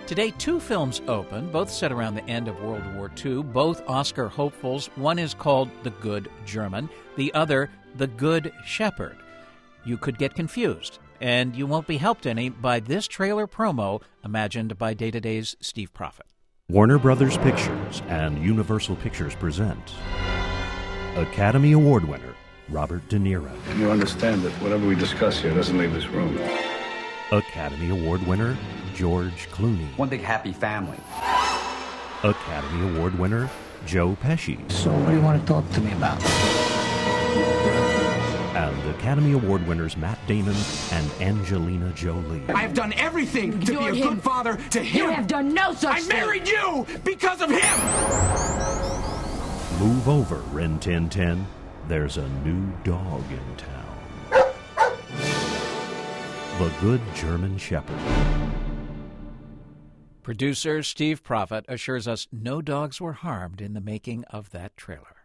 Today, two films open, both set around the end of World War II, both Oscar hopefuls. One is called The Good German, the other, The Good Shepherd. You could get confused, and you won't be helped any by this trailer promo imagined by Day-to-Day's Steve Prophet. Warner Brothers Pictures and Universal Pictures present Academy Award winner Robert De Niro. You understand that whatever we discuss here doesn't leave this room. Academy Award winner George Clooney. One big happy family. Academy Award winner Joe Pesci. So what do you want to talk to me about? And Academy Award winners Matt Damon and Angelina Jolie. I have done everything to be a good father to him. You have done no such thing. I married you because of him. Move over, Rin Tin Tin. There's a new dog in town. The Good German Shepherd. Producer Steve Prophet assures us no dogs were harmed in the making of that trailer.